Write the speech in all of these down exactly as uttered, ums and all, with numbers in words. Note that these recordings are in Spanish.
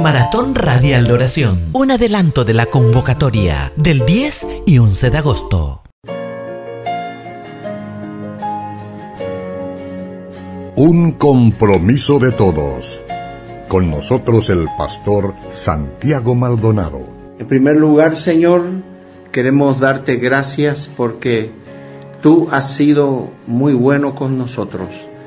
Maratón Radial de Oración, un adelanto de la convocatoria del diez y once de agosto. Un compromiso de todos. Con nosotros el pastor Santiago Maldonado. En primer lugar, Señor, queremos darte gracias porque tú has sido muy bueno con nosotros.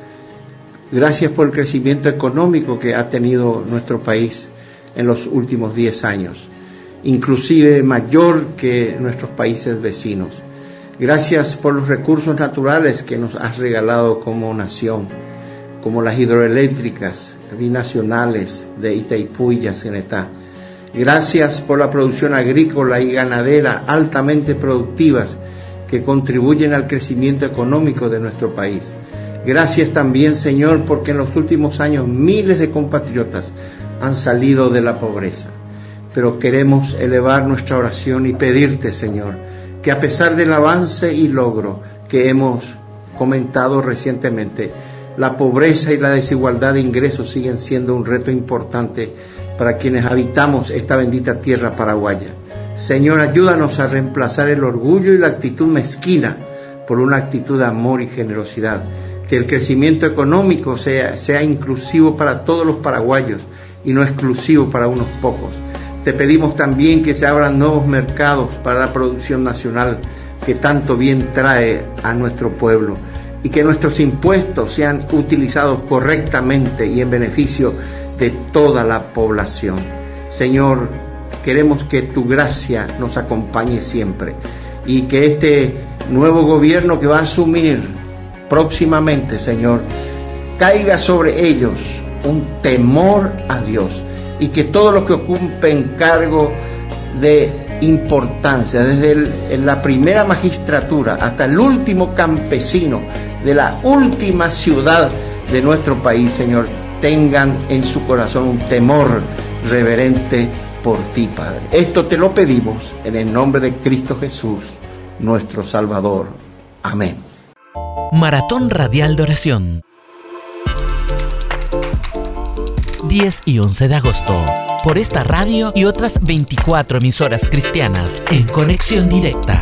Gracias por el crecimiento económico que ha tenido nuestro país en los últimos diez años, inclusive mayor que nuestros países vecinos. Gracias por los recursos naturales que nos has regalado como nación, como las hidroeléctricas binacionales de Itaipú y Yacenetá. Gracias por la producción agrícola y ganadera altamente productivas que contribuyen al crecimiento económico de nuestro país. Gracias también, Señor, porque en los últimos años miles de compatriotas han salido de la pobreza. Pero queremos elevar nuestra oración y pedirte, Señor, que a pesar del avance y logro que hemos comentado recientemente, la pobreza y la desigualdad de ingresos siguen siendo un reto importante para quienes habitamos esta bendita tierra paraguaya. Señor, ayúdanos a reemplazar el orgullo y la actitud mezquina por una actitud de amor y generosidad. Que el crecimiento económico sea, sea inclusivo para todos los paraguayos y no exclusivo para unos pocos. Te pedimos también que se abran nuevos mercados para la producción nacional que tanto bien trae a nuestro pueblo, y que nuestros impuestos sean utilizados correctamente y en beneficio de toda la población. Señor, queremos que tu gracia nos acompañe siempre y que este nuevo gobierno que va a asumir próximamente, Señor, caiga sobre ellos un temor a Dios, y que todos los que ocupen cargo de importancia, desde el, en la primera magistratura hasta el último campesino de la última ciudad de nuestro país, Señor, tengan en su corazón un temor reverente por ti, Padre. Esto te lo pedimos en el nombre de Cristo Jesús, nuestro Salvador. Amén. Maratón Radial de Oración, diez y once de agosto, por esta radio y otras veinticuatro emisoras cristianas en conexión directa.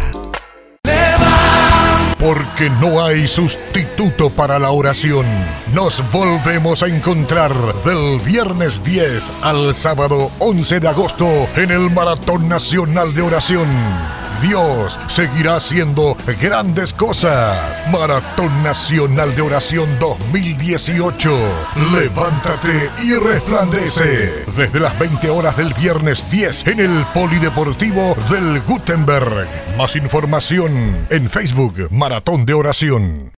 Porque no hay sustituto para la oración. Nos volvemos a encontrar del viernes diez al sábado once de agosto en el Maratón Nacional de Oración. Dios seguirá haciendo grandes cosas. Maratón Nacional de Oración dos mil dieciocho. Levántate y resplandece. Desde las veinte horas del viernes diez en el Polideportivo del Gutenberg. Más información en Facebook Maratón de Oración.